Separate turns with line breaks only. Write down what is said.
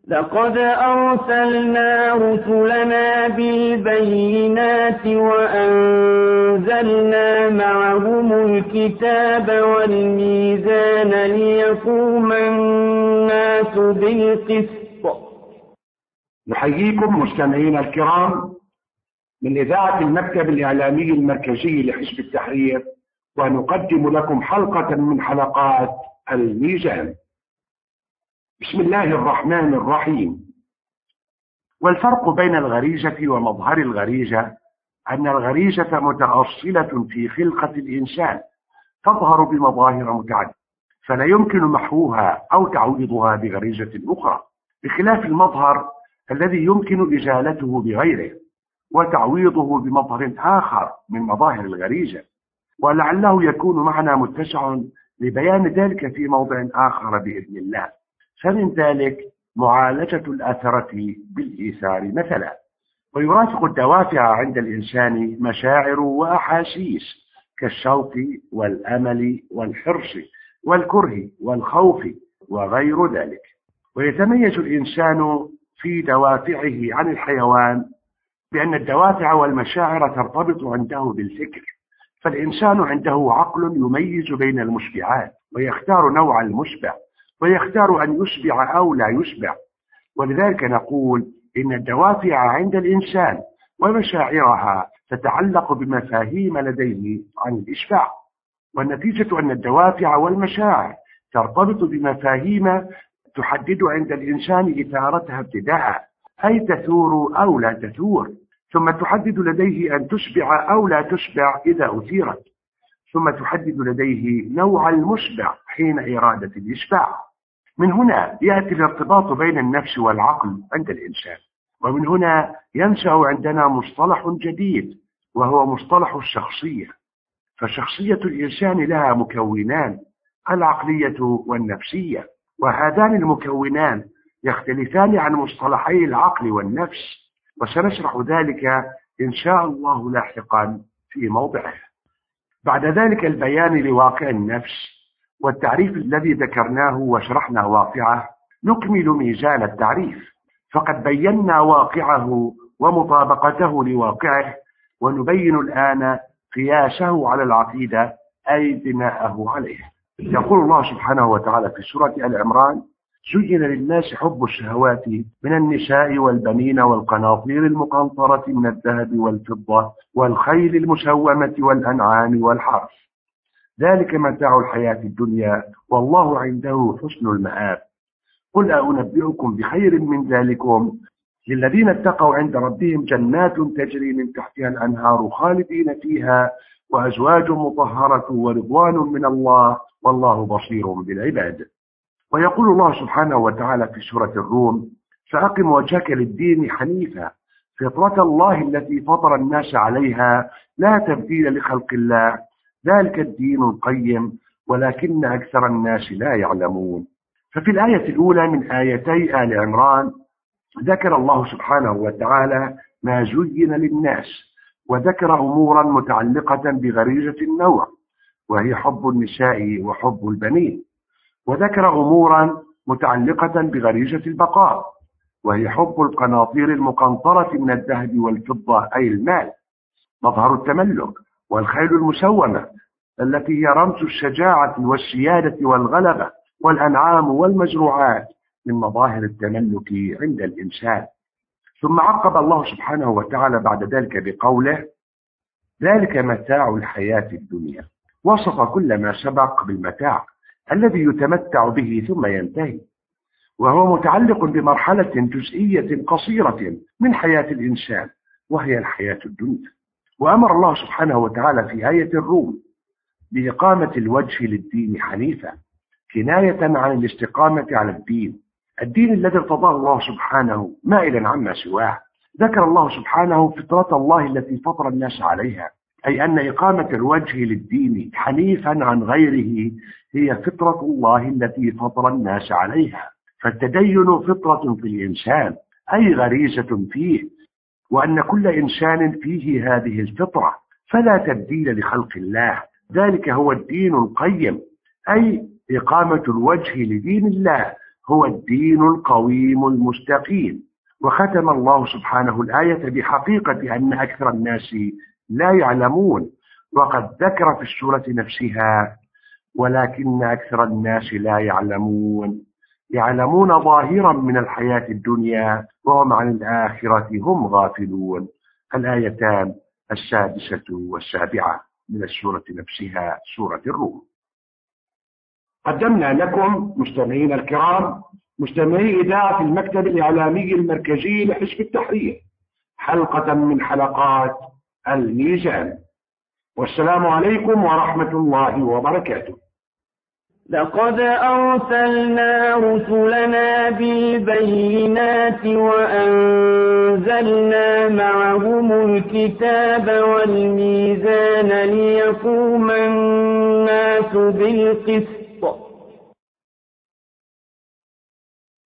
لقد أرسلنا رسلنا بالبينات وأنزلنا معهم الكتاب والميزان ليقوم الناس بالقسط.
نحييكم مستمعينا الكرام من إذاعة المكتب الإعلامي المركزي لحزب التحرير، ونقدم لكم حلقة من حلقات الميزان. بسم الله الرحمن الرحيم. والفرق بين الغريزة ومظهر الغريزة أن الغريزة متأصلة في خلقة الإنسان تظهر بمظاهر متعددة، فلا يمكن محوها أو تعويضها بغريزة أخرى، بخلاف المظهر الذي يمكن إزالته بغيره وتعويضه بمظهر آخر من مظاهر الغريزة، ولعله يكون معنا متسع لبيان ذلك في موضع آخر بإذن الله. فمن ذلك معالجة الأثرة بالإيثار مثلا. ويرافق الدوافع عند الإنسان مشاعر وأحاسيس كالشوق والأمل والحرص والكره والخوف وغير ذلك. ويتميز الإنسان في دوافعه عن الحيوان بأن الدوافع والمشاعر ترتبط عنده بالفكر، فالإنسان عنده عقل يميز بين المشبعات ويختار نوع المشبع، ويختار أن يشبع أو لا يشبع. ولذلك نقول إن الدوافع عند الإنسان ومشاعرها تتعلق بمفاهيم لديه عن الإشباع، والنتيجة أن الدوافع والمشاعر ترتبط بمفاهيم تحدد عند الإنسان إثارتها ابتداء، أي تثور أو لا تثور، ثم تحدد لديه أن تشبع أو لا تشبع إذا أثيرت، ثم تحدد لديه نوع المشبع حين إرادة الإشباع. من هنا يأتي الارتباط بين النفس والعقل عند الإنسان، ومن هنا ينشأ عندنا مصطلح جديد وهو مصطلح الشخصية. فشخصية الإنسان لها مكونان، العقلية والنفسية، وهذان المكونان يختلفان عن مصطلحي العقل والنفس، وسنشرح ذلك إن شاء الله لاحقا في موضعه. بعد ذلك البيان لواقع النفس والتعريف الذي ذكرناه وشرحنا واقعه، نكمل ميزان التعريف، فقد بينا واقعه ومطابقته لواقعه، ونبين الآن قياسه على العقيدة أي بناءه عليه. يقول الله سبحانه وتعالى في سورة آل عمران: زين للناس حب الشهوات من النساء والبنين والقناطير المقنطرة من الذهب والفضة والخيل المسومة والأنعام والحرث، ذلك متاع الحياة الدنيا والله عنده حسن المآب. قل أنبئكم بخير من ذلكم للذين اتقوا عند ربهم جنات تجري من تحتها الأنهار خالدين فيها وأزواج مطهرة ورضوان من الله والله بصير بالعباد. ويقول الله سبحانه وتعالى في سورة الروم: فأقم وجهك للدين حنيفا فطرة الله التي فطر الناس عليها لا تبديل لخلق الله ذلك الدين القيم ولكن أكثر الناس لا يعلمون. ففي الآية الأولى من آيتي آل عمران ذكر الله سبحانه وتعالى ما زين للناس، وذكر أمورا متعلقة بغريزة النوع وهي حب النساء وحب البنين، وذكر أمورا متعلقة بغريزة البقاء وهي حب القناطير المقنطرة من الذهب والفضة أي المال، مظهر التملك، والخيل المسومة التي هي رمز الشجاعة والسيادة والغلبة، والأنعام والمزروعات من مظاهر التملك عند الإنسان. ثم عقب الله سبحانه وتعالى بعد ذلك بقوله: ذلك متاع الحياة الدنيا. وصف كل ما سبق بالمتاع الذي يتمتع به ثم ينتهي، وهو متعلق بمرحلة جزئية قصيرة من حياة الإنسان وهي الحياة الدنيا. وأمر الله سبحانه وتعالى في آية الروم بإقامة الوجه للدين حنيفا، كناية عن الاستقامة على الدين الذي ارتضاه الله سبحانه مائلا عما سواه. ذكر الله سبحانه فطرة الله التي فطر الناس عليها، أي أن إقامة الوجه للدين حنيفا عن غيره هي فطرة الله التي فطر الناس عليها. فالتدين فطرة في الإنسان أي غريزة فيه، وأن كل إنسان فيه هذه الفطرة، فلا تبديل لخلق الله، ذلك هو الدين القيم، أي إقامة الوجه لدين الله هو الدين القويم المستقيم. وختم الله سبحانه الآية بحقيقة أن أكثر الناس لا يعلمون، وقد ذكر في السورة نفسها ولكن أكثر الناس لا يعلمون، يعلمون ظاهرا من الحياة الدنيا وهم عن الآخرة هم غافلون. الآيتان 6 و7 من السورة نفسها، سورة الروم. قدمنا لكم مستمعين الكرام، مستمعي إذاعة المكتب الإعلامي المركزي لحزب التحرير، حلقة من حلقات الميزان. والسلام عليكم ورحمة الله وبركاته.
لقد أرسلنا رسلنا بالبينات وأنزلنا معهم الكتاب والميزان ليقوم الناس بالقسط